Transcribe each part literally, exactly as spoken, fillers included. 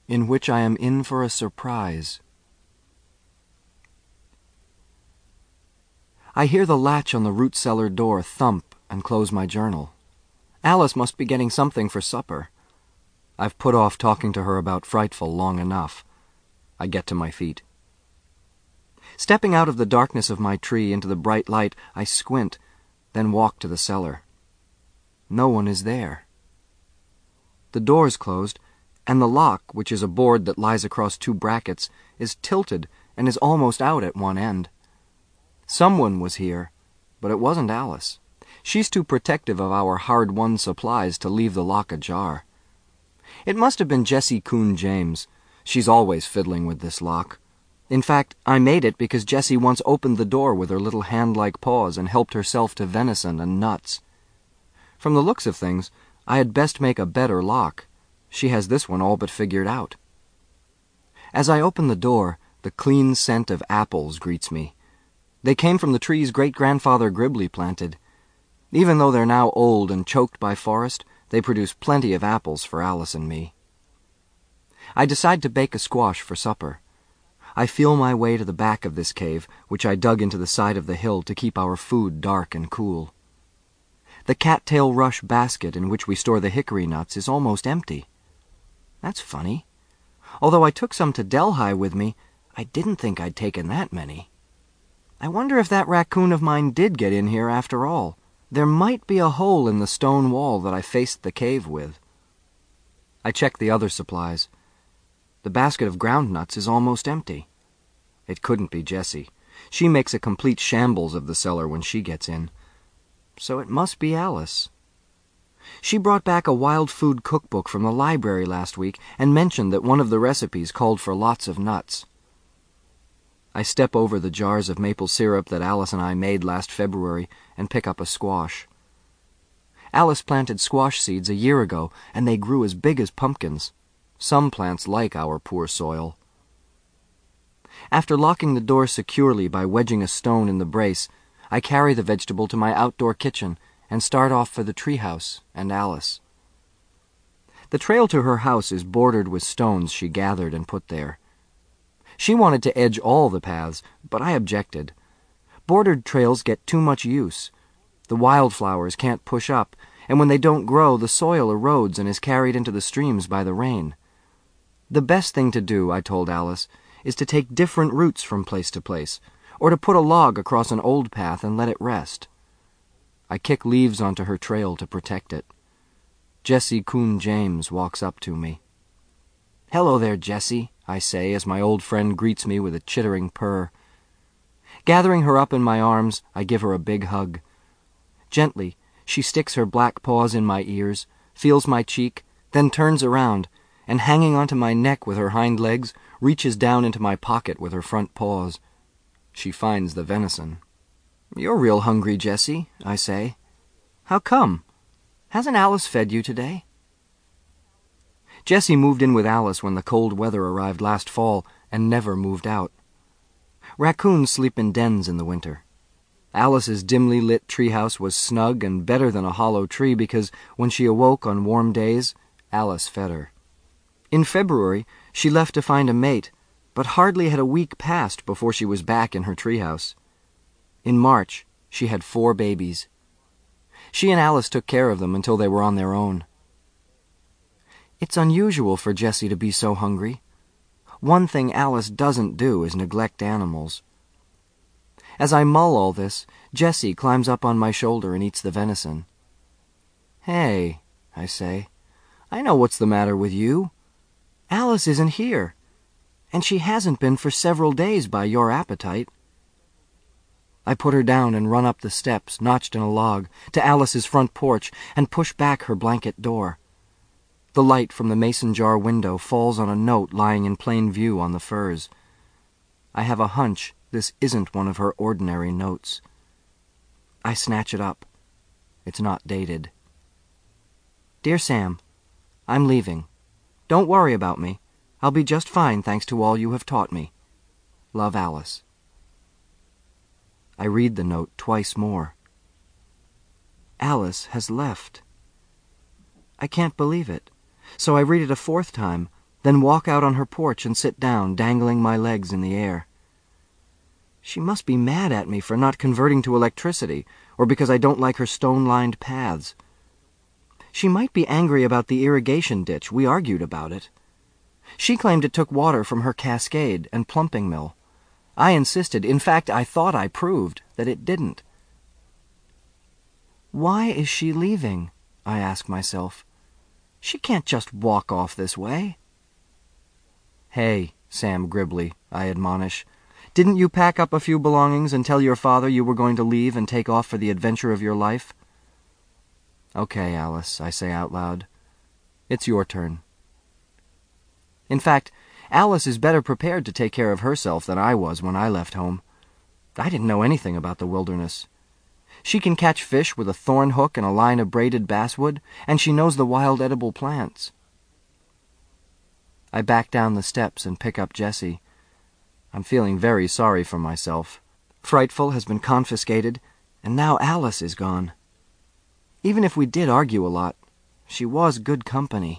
in which I am in for a surprise. I hear the latch on the root cellar door thump and close my journal. Alice must be getting something for supper. I've put off talking to her about Frightful long enough. I get to my feet. Stepping out of the darkness of my tree into the bright light, I squint, then walk to the cellar. No one is there. The door's closed, and the lock, which is a board that lies across two brackets, is tilted and is almost out at one end. Someone was here, but it wasn't Alice. She's too protective of our hard-won supplies to leave the lock ajar. It must have been Jessie Coon James. She's always fiddling with this lock. In fact, I made it because Jessie once opened the door with her little hand-like paws and helped herself to venison and nuts. From the looks of things, I had best make a better lock. She has this one all but figured out. As I open the door, the clean scent of apples greets me. They came from the trees great-grandfather Gribley planted. Even though they're now old and choked by forest, they produce plenty of apples for Alice and me. I decide to bake a squash for supper. I feel my way to the back of this cave, which I dug into the side of the hill to keep our food dark and cool. The cattail rush basket in which we store the hickory nuts is almost empty. That's funny. Although I took some to Delhi with me, I didn't think I'd taken that many. I wonder if that raccoon of mine did get in here after all. There might be a hole in the stone wall that I faced the cave with. I check the other supplies. The basket of ground nuts is almost empty. It couldn't be Jessie. She makes a complete shambles of the cellar when she gets in. So it must be Alice. She brought back a wild food cookbook from the library last week and mentioned that one of the recipes called for lots of nuts. I step over the jars of maple syrup that Alice and I made last February and pick up a squash. Alice planted squash seeds a year ago, and they grew as big as pumpkins. Some plants like our poor soil. After locking the door securely by wedging a stone in the brace, I carry the vegetable to my outdoor kitchen and start off for the treehouse and Alice. The trail to her house is bordered with stones she gathered and put there. She wanted to edge all the paths, but I objected. Bordered trails get too much use. The wildflowers can't push up, and when they don't grow, the soil erodes and is carried into the streams by the rain. The best thing to do, I told Alice, is to take different routes from place to place, or to put a log across an old path and let it rest. I kick leaves onto her trail to protect it. Jessie Coon James walks up to me. "Hello there, Jessie," I say as my old friend greets me with a chittering purr. Gathering her up in my arms, I give her a big hug. Gently, she sticks her black paws in my ears, feels my cheek, then turns around, and hanging onto my neck with her hind legs, reaches down into my pocket with her front paws. She finds the venison. "You're real hungry, Jessie," I say. "How come? Hasn't Alice fed you today?" Jessie moved in with Alice when the cold weather arrived last fall and never moved out. Raccoons sleep in dens in the winter. Alice's dimly lit treehouse was snug and better than a hollow tree because when she awoke on warm days, Alice fed her. In February, she left to find a mate, but hardly had a week passed before she was back in her treehouse. In March, she had four babies. She and Alice took care of them until they were on their own. It's unusual for Jessie to be so hungry. One thing Alice doesn't do is neglect animals. As I mull all this, Jessie climbs up on my shoulder and eats the venison. "Hey," I say, "I know what's the matter with you. Alice isn't here, and she hasn't been for several days by your appetite." I put her down and run up the steps, notched in a log, to Alice's front porch and push back her blanket door. The light from the mason jar window falls on a note lying in plain view on the furs. I have a hunch this isn't one of her ordinary notes. I snatch it up. It's not dated. "Dear Sam, I'm leaving. Don't worry about me. I'll be just fine thanks to all you have taught me. Love, Alice." I read the note twice more. Alice has left. I can't believe it, so I read it a fourth time, then walk out on her porch and sit down, dangling my legs in the air. She must be mad at me for not converting to electricity, or because I don't like her stone-lined paths. She might be angry about the irrigation ditch. We argued about it. She claimed it took water from her cascade and plumping mill. I insisted, in fact, I thought I proved, that it didn't. Why is she leaving? I ask myself. She can't just walk off this way. Hey, Sam Gribley, I admonish. Didn't you pack up a few belongings and tell your father you were going to leave and take off for the adventure of your life? Okay, Alice, I say out loud. It's your turn. In fact, Alice is better prepared to take care of herself than I was when I left home. I didn't know anything about the wilderness. She can catch fish with a thorn hook and a line of braided basswood, and she knows the wild edible plants. I back down the steps and pick up Jessie. I'm feeling very sorry for myself. Frightful has been confiscated, and now Alice is gone. Even if we did argue a lot, she was good company.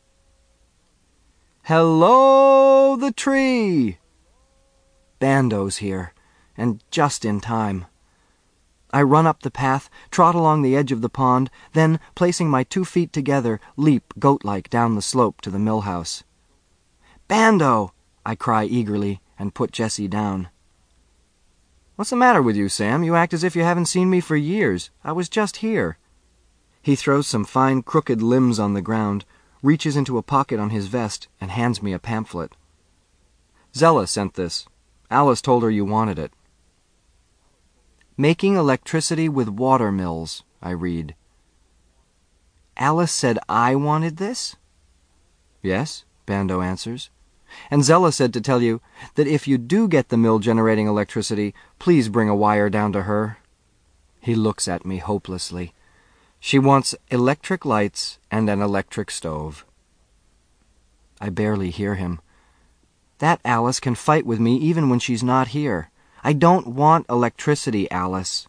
Hello, the tree! Bando's here, and just in time. I run up the path, trot along the edge of the pond, then, placing my two feet together, leap goat-like down the slope to the mill house. Bando! I cry eagerly, and put Jessie down. What's the matter with you, Sam? You act as if you haven't seen me for years. I was just here. He throws some fine crooked limbs on the ground, reaches into a pocket on his vest, and hands me a pamphlet. Zella sent this. Alice told her you wanted it. Making electricity with water mills, I read. Alice said I wanted this? Yes, Bando answers. And Zella said to tell you that if you do get the mill generating electricity, please bring a wire down to her. He looks at me hopelessly. She wants electric lights and an electric stove. I barely hear him. That Alice can fight with me even when she's not here. I don't want electricity, Alice.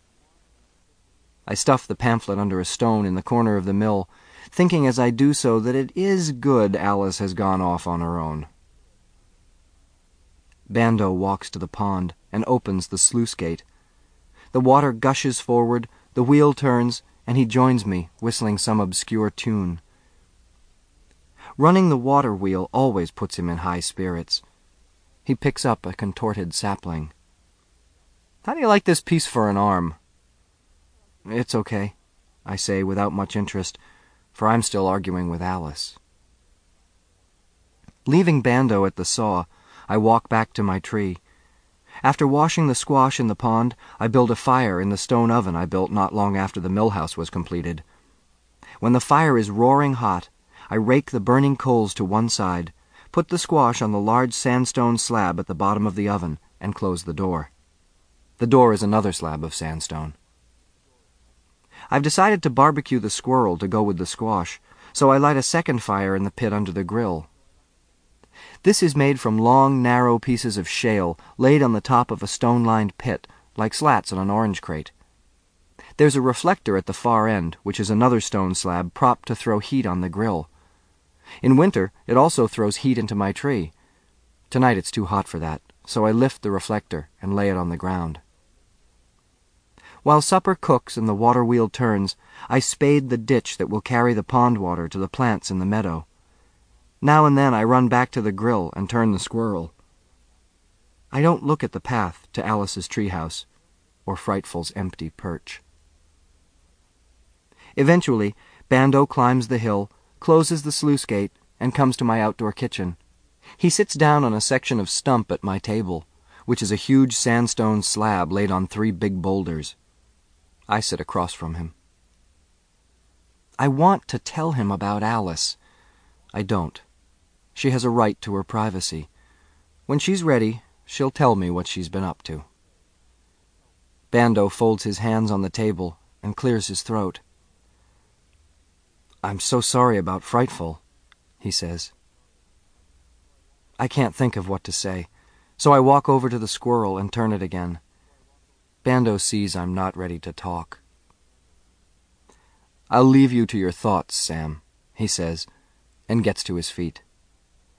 I stuff the pamphlet under a stone in the corner of the mill, thinking as I do so that it is good Alice has gone off on her own. Bando walks to the pond and opens the sluice gate. The water gushes forward, the wheel turns, and he joins me, whistling some obscure tune. Running the water wheel always puts him in high spirits. He picks up a contorted sapling. How do you like this piece for an arm? It's okay, I say without much interest, for I'm still arguing with Alice. Leaving Bando at the saw, I walk back to my tree. After washing the squash in the pond, I build a fire in the stone oven I built not long after the mill house was completed. When the fire is roaring hot, I rake the burning coals to one side, put the squash on the large sandstone slab at the bottom of the oven, and close the door. The door is another slab of sandstone. I've decided to barbecue the squirrel to go with the squash, so I light a second fire in the pit under the grill. This is made from long, narrow pieces of shale laid on the top of a stone-lined pit, like slats on an orange crate. There's a reflector at the far end, which is another stone slab propped to throw heat on the grill. In winter, it also throws heat into my tree. Tonight it's too hot for that, so I lift the reflector and lay it on the ground. While supper cooks and the water wheel turns, I spade the ditch that will carry the pond water to the plants in the meadow. Now and then I run back to the grill and turn the squirrel. I don't look at the path to Alice's treehouse or Frightful's empty perch. Eventually, Bando climbs the hill, closes the sluice gate, and comes to my outdoor kitchen. He sits down on a section of stump at my table, which is a huge sandstone slab laid on three big boulders. I sit across from him. I want to tell him about Alice. I don't. She has a right to her privacy. When she's ready, she'll tell me what she's been up to. Bando folds his hands on the table and clears his throat. I'm so sorry about Frightful, he says. I can't think of what to say, so I walk over to the squirrel and turn it again. Bando sees I'm not ready to talk. I'll leave you to your thoughts, Sam, he says, and gets to his feet.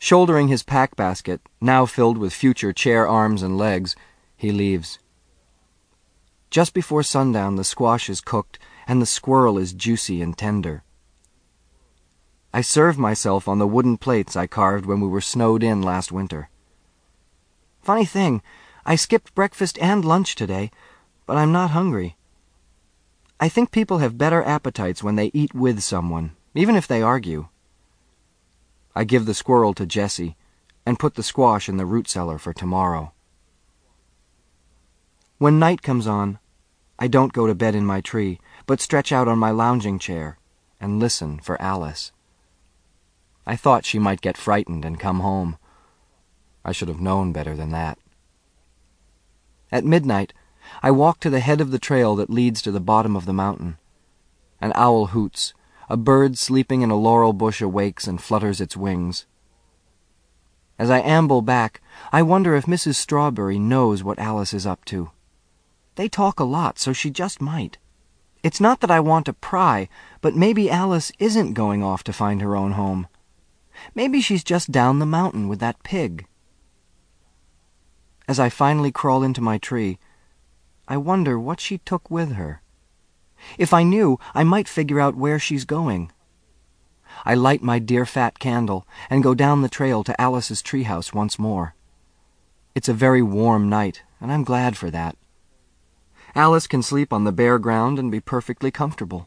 Shouldering his pack basket, now filled with future chair arms and legs, he leaves. Just before sundown, the squash is cooked, and the squirrel is juicy and tender. I serve myself on the wooden plates I carved when we were snowed in last winter. Funny thing, I skipped breakfast and lunch today, but I'm not hungry. I think people have better appetites when they eat with someone, even if they argue. I give the squirrel to Jessie, and put the squash in the root cellar for tomorrow. When night comes on, I don't go to bed in my tree, but stretch out on my lounging chair and listen for Alice. I thought she might get frightened and come home. I should have known better than that. At midnight, I walk to the head of the trail that leads to the bottom of the mountain. An owl hoots. A bird sleeping in a laurel bush awakes and flutters its wings. As I amble back, I wonder if Missus Strawberry knows what Alice is up to. They talk a lot, so she just might. It's not that I want to pry, but maybe Alice isn't going off to find her own home. Maybe she's just down the mountain with that pig. As I finally crawl into my tree, I wonder what she took with her. If I knew, I might figure out where she's going. I light my dear fat candle and go down the trail to Alice's treehouse once more. It's a very warm night, and I'm glad for that. Alice can sleep on the bare ground and be perfectly comfortable.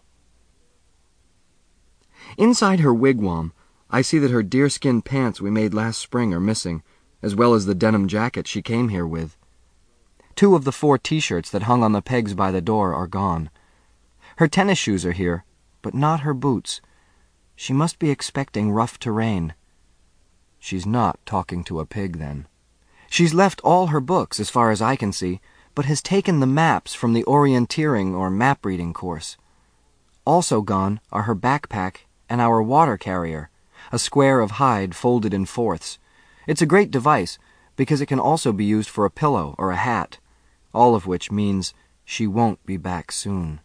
Inside her wigwam, I see that her deerskin pants we made last spring are missing, as well as the denim jacket she came here with. Two of the four T-shirts that hung on the pegs by the door are gone. Her tennis shoes are here, but not her boots. She must be expecting rough terrain. She's not talking to a pig, then. She's left all her books, as far as I can see, but has taken the maps from the orienteering or map-reading course. Also gone are her backpack and our water carrier, a square of hide folded in fourths. It's a great device, because it can also be used for a pillow or a hat, all of which means she won't be back soon.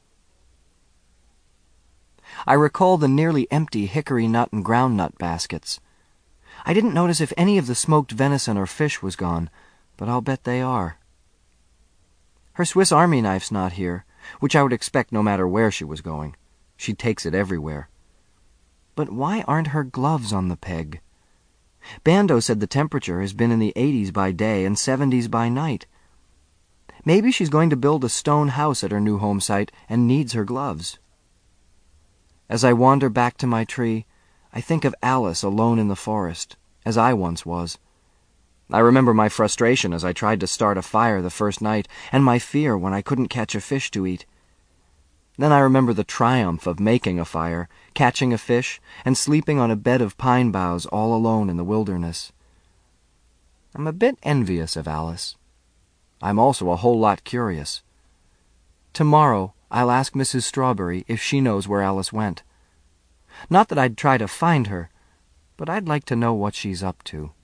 I recall the nearly empty hickory nut and groundnut baskets. I didn't notice if any of the smoked venison or fish was gone, but I'll bet they are. Her Swiss Army knife's not here, which I would expect no matter where she was going. She takes it everywhere. But why aren't her gloves on the peg? Bando said the temperature has been in the eighties by day and seventies by night. Maybe she's going to build a stone house at her new home site and needs her gloves. As I wander back to my tree, I think of Alice alone in the forest, as I once was. I remember my frustration as I tried to start a fire the first night, and my fear when I couldn't catch a fish to eat. Then I remember the triumph of making a fire, catching a fish, and sleeping on a bed of pine boughs all alone in the wilderness. I'm a bit envious of Alice. I'm also a whole lot curious. Tomorrow, I'll ask Missus Strawberry if she knows where Alice went. Not that I'd try to find her, but I'd like to know what she's up to.